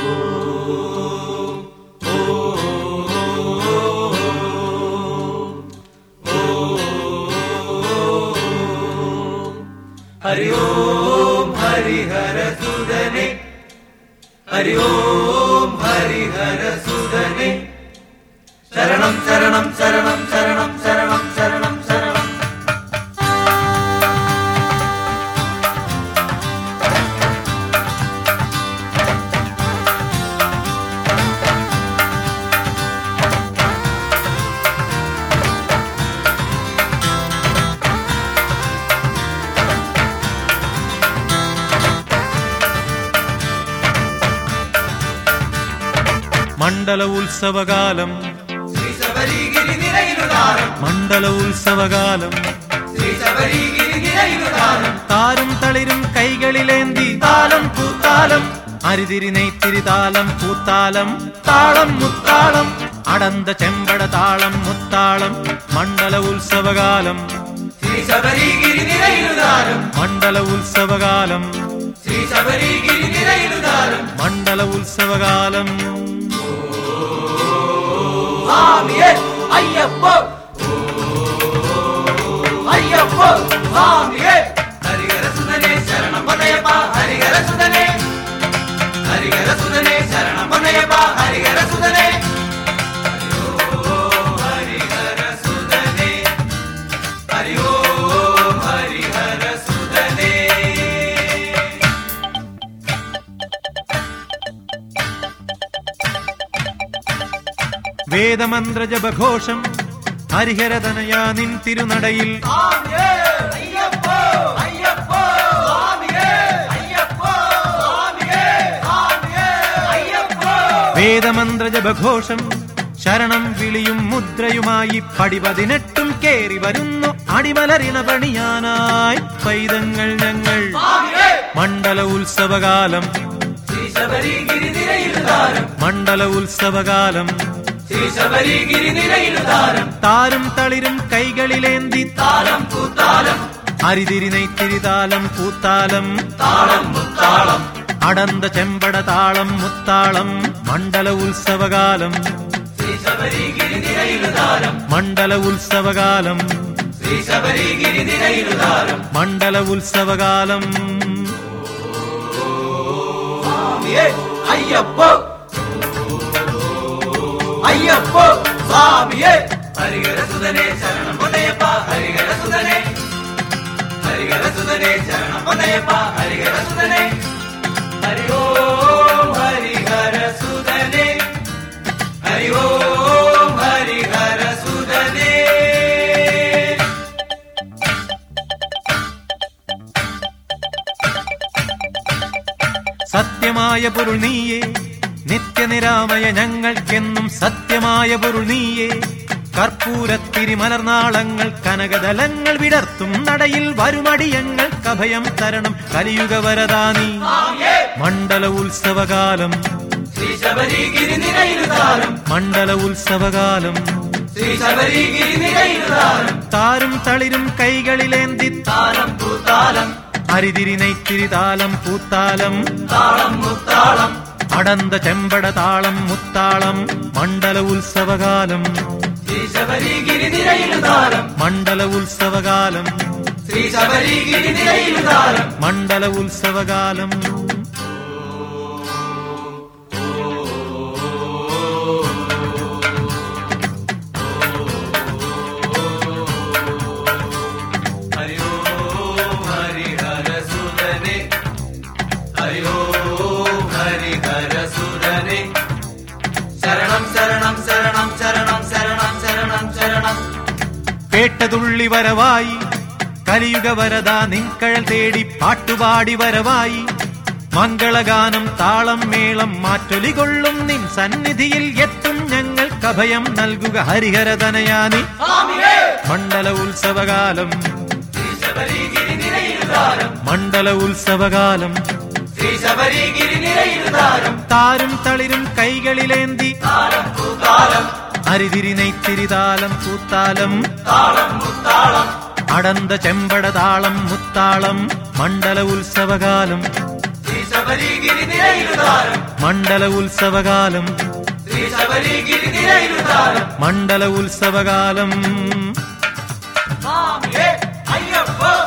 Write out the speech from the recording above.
ഹരി ഓം ഹരിഹരസുതനേ, ഹരി ഓം ഹരിഹരസുതനേ, ശരണം ശരണം ശരണം ശരണം ശരണം ശരണം ശരണം. മണ്ഡല ഉത്സവകാലം ശ്രീ ശബരിഗിരി നിരയിലുദാരം, മണ്ഡല ഉത്സവകാലം ശ്രീ ശബരിഗിരി നിരയിലുദാരം, താരും തളിരും കൈകളിലേന്തി താലം പൂത്താലം, അരിതിരി നെയ്ത്തിരി താലം പൂത്താലം, താളം മുത്താളം, അടന്ത ചെമ്പട താളം മുത്താളം. മണ്ഡല ഉത്സവകാലം ശ്രീ ശബരിഗിരി നിരയിലുദാരം, മണ്ഡല ഉത്സവകാലം ശ്രീ ശബരിഗിരി നിരയിലുദാരം. മണ്ഡല ഉത്സവകാലം. സ്വാമിയേ അയ്യപ്പോ, അയ്യപ്പോ സ്വാമിയേ. ഹരിഹരസുതനേ ശരണം പൊന്നയ്യപ്പ, ഹരിഹരസുതനേ, ഹരിഹരസുതനേ ശരണം പൊന്നയ്യപ്പ, ഹരിഹരസുതനേ. ഹരിഹരസുതനേ, ഹരി ഓം ഹരിഹരസുതനേ. വേദമന്ത്ര ജപഘോഷം ഹരിഹരതനയാ നിൻ തിരുനടയിൽ, സ്വാമിയേ അയ്യപ്പോ, അയ്യപ്പോ സ്വാമിയേ, അയ്യപ്പോ സ്വാമിയേ, സ്വാമിയേ അയ്യപ്പോ. വേദമന്ത്ര ജപഘോഷം ശരണം വിളിയും മുദ്രയുമായി പടി 18 കേറി വരുന്നു അടിമലറിണ പണിയാനായി പൈതങ്ങൾ ഞങ്ങൾ. സ്വാമിയേ മണ്ഡല ഉത്സവകാലം ശ്രീ ശബരിഗിരി നിരയിലുദാരം, മണ്ഡല ഉത്സവകാലം ശ്രീ ശബരിഗിരി നിരയിലുദാരം, താരും തളിരും കൈകളിലേന്തി താളം പൂത്താലം, അരിതിരി നെയ്ത്തിരി താലം പൂത്താലം, താളം മുത്താളം, അടന്ത ചെമ്പട താളം മുത്താളം. മണ്ഡല ഉത്സവകാലം ശ്രീ ശബരിഗിരി നിരയിലുദാരം, മണ്ഡല ഉത്സവകാലം ശ്രീ ശബരിഗിരി നിരയിലുദാരം. മണ്ഡല ഉത്സവകാലം. സ്വാമിയേ അയ്യപ്പോ, അയ്യപ്പോ സ്വാമിയേ. ഹരിഹരസുതനേ ശരണം പൊന്നയ്യപ്പ, ഹരിഹരസുതനേ, ഹരിഹരസുതനേ ശരണം പൊന്നയ്യപ്പ, ഹരിഹരസുതനേ. ഹരി ഓം ഹരിഹരസുതനേ, ഹരി ഓം ഹരിഹരസുതനേ. സത്യമായ പൊരുൾ നീയേ, നിത്യനിരാമയ ഞങ്ങൾക്കെന്നും സത്യമായ പൊരുൾ നീയേ. കർപ്പൂരത്തിരി മലർനാളങ്ങൾ കനകദലങ്ങൾ വിടർത്തും നടയിൽ വരുമടിയങ്ങൾക്കഭയം തരണം കലിയുഗ വരദാനി. മണ്ഡല ഉത്സവകാലം ശ്രീ ശബരിഗിരി നിരയിലുദാരം, മണ്ഡല ഉത്സവകാലം ശ്രീ ശബരിഗിരി നിരയിലുദാരം, താരും തളിരും കൈകളിലേന്തി താളം പൂത്താലം, അരിതിരി നെയ്ത്തിരി താലം പൂത്താലം, താളം മുത്താളം, അടന്ത ചെമ്പട താളം മുത്താളം. മണ്ഡല ഉത്സവകാലം ശ്രീ ശബരിഗിരി നിരയിലുദാരം, മണ്ഡല ഉത്സവകാലം ശ്രീ ശബരിഗിരി നിരയിലുദാരം. മണ്ഡല ഉത്സവകാലം. ഹരി ഓം ഹരിഹരസുതനേ, ഹരി ഓം ഹരിഹരസുതനേ, ശരണം ശരണം ശരണം ശരണം ശരണം ശരണം ശരണം. കേട്ടതുള്ളി വരവായി കലിയുഗ വരദാ നിൻകഴൽ തേടി പാട്ടുപാടി വരവായി. മംഗളഗാനം താളം മേളം മാറ്റൊലി കൊള്ളും നിൻ സന്നിധിയിൽ എത്തും ഞങ്ങൾക്കഭയം നൽകുക ഹരിഹരതനയാനി. സ്വാമിയേ മണ്ഡല ഉത്സവകാലം ശ്രീ ശബരിഗിരി നിരയിലുദാരം, മണ്ഡല ഉത്സവകാലം ശ്രീ ശബരിഗിരി നിരയിലുദാരം, താരും തളിരും കൈകളിലേന്തി താളം പൂത്താലം, അരിതിരി നെയ്ത്തിരി താലം പൂത്താലം, താളം മുത്താളം, അടന്ത ചെമ്പട താളം മുത്താളം. മണ്ഡല ഉത്സവകാലം ശ്രീ ശബരിഗിരി നിരയിലുതാരം മണ്ഡല ഉത്സവകാലം ശ്രീ ശബരിഗിരി നിരയിലുതാരം മണ്ഡല ഉത്സവകാലം സ്വാമിയേ അയ്യപ്പ